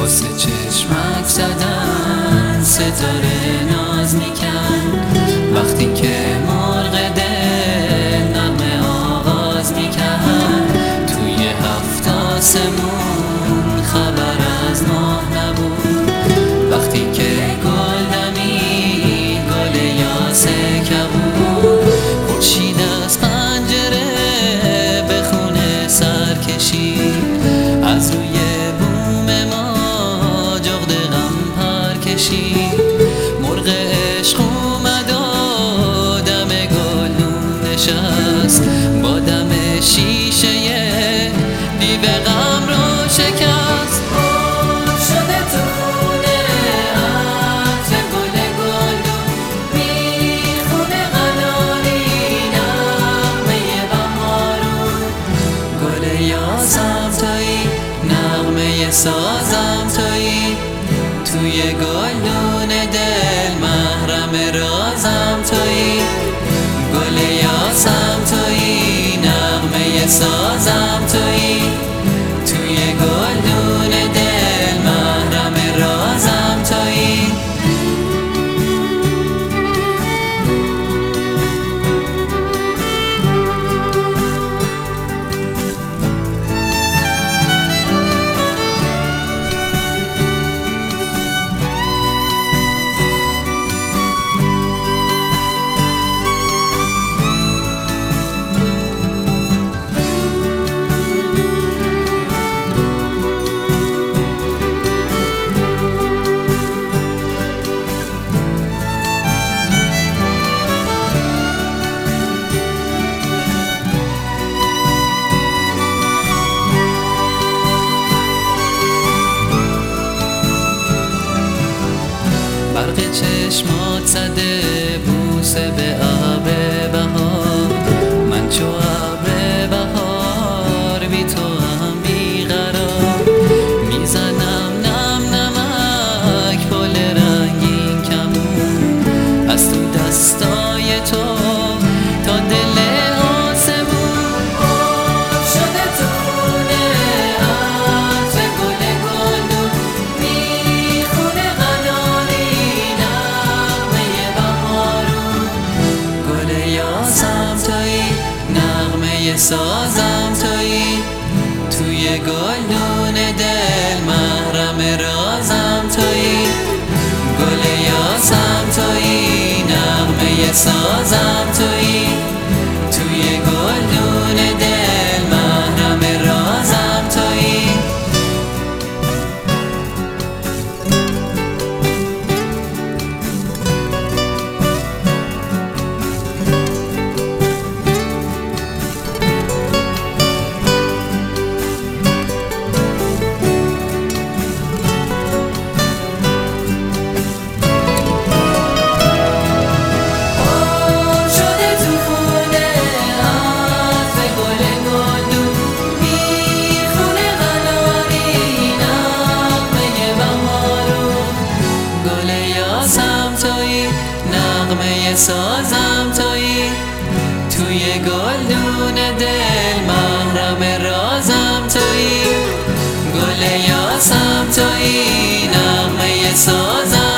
واسه چشمک زدن ستاره ناز میکن، وقتی که مرغ دل نغمه آغاز میکن. توی هفت آسمون خبر از ماه نبود، وقتی که گل دمید گل یاسه کبود. خورشید از پنجره به خونه سر کشید، از روی بوم ما جغد غم پر کشید. مرغ عشق اومد و دم گلدون نشست، با دم شیشه دیو غم رو شکست. شده تو خونه عطر گل گلدون، میخونه قناری نغمه بهارون. گل یاسم تویی، نغمه سازم تویی، توی گلدون دل محرم رازم تویی. گل یاسم تویی، نغمه سازم تویی، توی گلدون دل محرم رازم تویی. برق چشمات زده بوسه به آب بهار، من چو ابر بهار بی تو هم بیقرار. میزنم نم نمک پل رنگین کمون، از تو دستای تو تا دل آسمون. شده تو خونه عطر گل گلدون، میخونه قناری نغمه بهارون. گل یاسم تویی، نغمه سازم تویی، توی گلدون دل محرم رازم تویی. گل یاسم تویی، نغمه سازم تویی، توی گلدون دل محرم رازم تویی. نغمه سازم تویی، توی گلدون دل محرم رازم تویی. گل یاسم تویی، نغمه سازم